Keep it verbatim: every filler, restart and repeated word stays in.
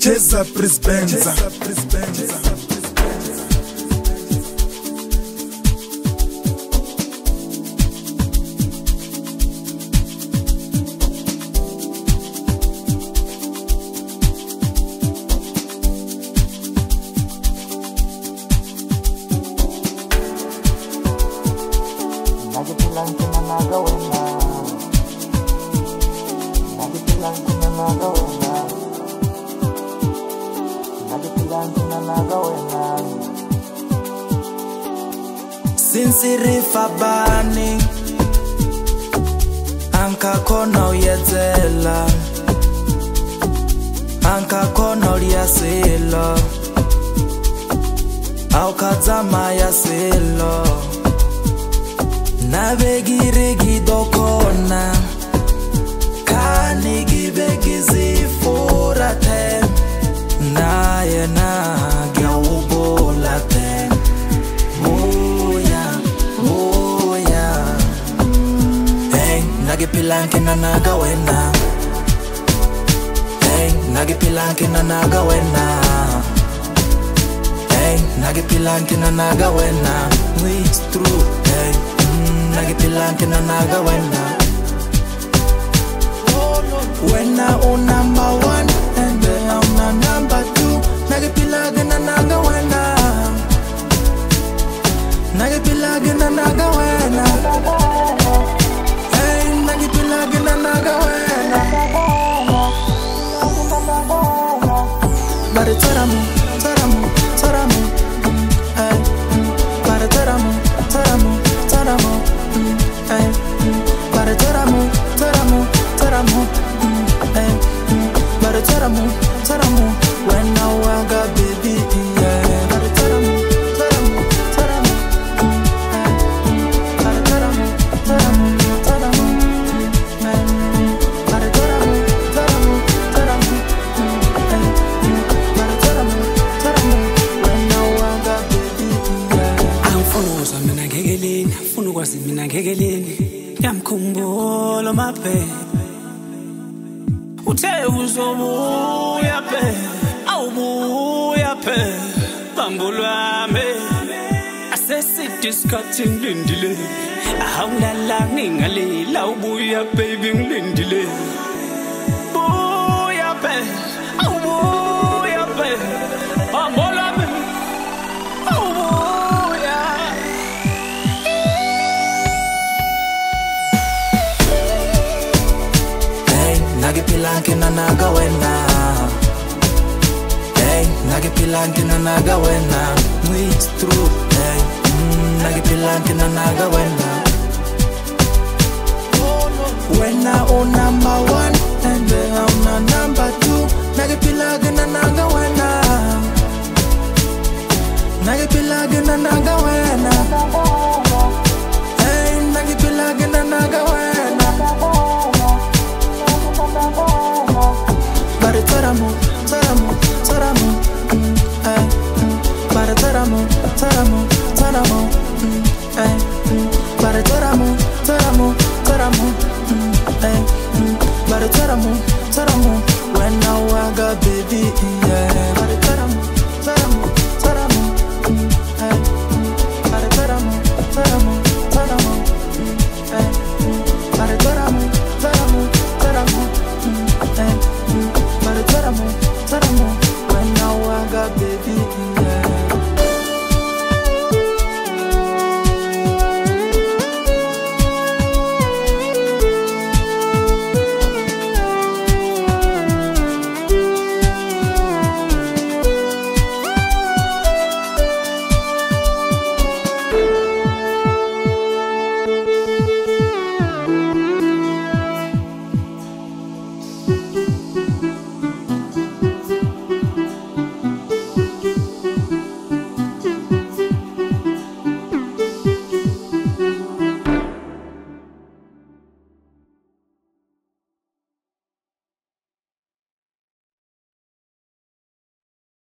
cheza Prisbenza. Sinsiri fabani anka kona uyedzela anka kona uliyasilo aukadzama yasilo nabegirigi dokona kanigibegizifurate naye na gyawubolate Nagipilanki na nagawena. Hey, nagipilanki na nagawena. Hey, nagipilanki na nagawena. It's true. Hey, mm, nagipilanki na nagawena. When I own number one and then I'm na number two, nagipilanki na nagawena. Nagipilanki na nagawena. Bare taramu, taramu, taramu, ay. Bare taramu, taramu, taramu, ay. Bare taramu, taramu, taramu, ay. Bare taramu, taramu, when I waga baby, yeah. Bare taramu, taramu, taramu, ay. Bare taramu, taramu, taramu, ay. Bare taramu, taramu, taramu, ay. Mina gegelini, funu kwasi mina gegelini yamkhumbulo mape uthe uzobuya pe awubuya pe bambulwame asesidiskathi ngilindile awulala ngingalila ubuya baby ngilindile buya pe awubuya pe bambulwame Nagipilanki na nagawena. Hey, nagipilanki na nagawena. It's true. Hey, mm, nagipilanki na nagawena. When I own number one and then I'm na number two, nagipilanki na nagawena. Nagipilanki na nagawena. Hey, nagipilanki na nagawena. Bare taramu,